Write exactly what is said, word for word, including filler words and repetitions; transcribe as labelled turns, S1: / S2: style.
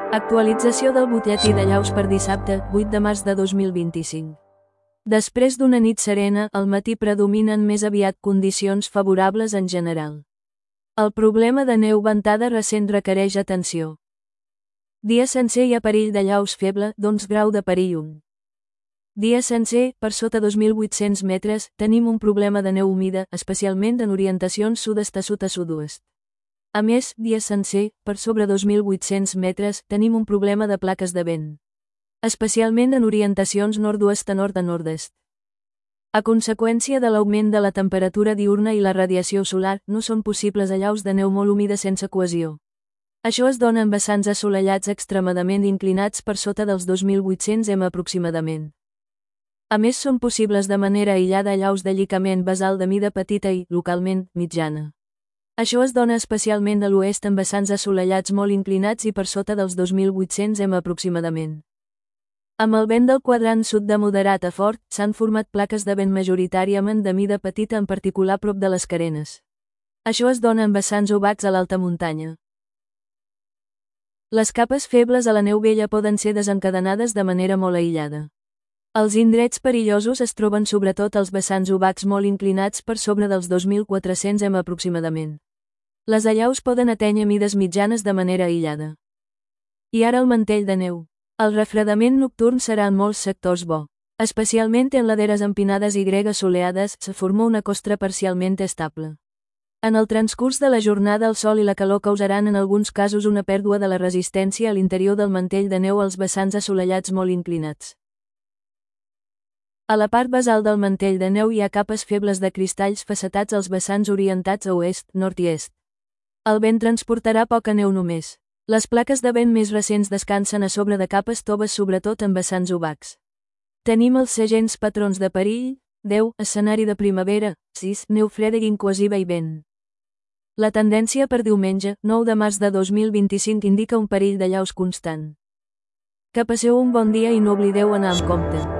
S1: Actualització del butlletí de llaus per dissabte, vuit de març de dos mil vint-i-cinc. Després d'una nit serena, al matí predominen més aviat condicions favorables en general. El problema de neu ventada recent requereix atenció. Dia sencer hi ha perill de llaus feble, d'onze grau de perill un. Dia sencer, per sota dos mil vuit-cents metres, tenim un problema de neu humida, especialment en orientacions sud-est a sud a sud-oest. A més, dia sencer, per sobre dos mil vuit-cents metres, tenim un problema de plaques de vent, especialment en orientacions nord-oest a nord a nord-est. A conseqüència de l'augment de la temperatura diürna i la radiació solar, no són possibles allaus de neu molt humida sense cohesió. Això es dona en vessants assolellats extremadament inclinats per sota dels dos mil vuit-cents metres aproximadament. A més, són possibles de manera aïllada allaus de llicament basal de mida petita i, localment, mitjana. Això es dona especialment a l'oest en vessants assolellats molt inclinats i per sota dels dos mil vuit-cents metres aproximadament. Amb el vent del quadrant sud de moderat a fort, s'han format plaques de vent majoritàriament de mida petita, en particular prop de les carenes. Això es dona en vessants obacs a l'alta muntanya. Les capes febles a la neu vella poden ser desencadenades de manera molt aïllada. Els indrets perillosos es troben sobretot als vessants obacs molt inclinats per sobre dels dos mil quatre-cents metres aproximadament. Les allaus poden atènyer mides mitjanes de manera aïllada. I ara el mantell de neu. El refredament nocturn serà en molts sectors bo. Especialment en laderes empinades i gregues soleades, se forma una costra parcialment estable. En el transcurs de la jornada el sol i la calor causaran en alguns casos una pèrdua de la resistència a l'interior del mantell de neu als vessants assolellats molt inclinats. A la part basal del mantell de neu hi ha capes febles de cristalls facetats als vessants orientats a oest, nord i est. El vent transportarà poca neu només. Les plaques de vent més recents descansen a sobre de capes toves, sobretot en vessants obacs. Tenim els segents patrons de perill: deu, escenari de primavera; sis, neu freda i incohesiva i vent. La tendència per diumenge, nou de març de dos mil vint-i-cinc, indica un perill de llaus constant. Que passeu un bon dia i no oblideu anar amb compte.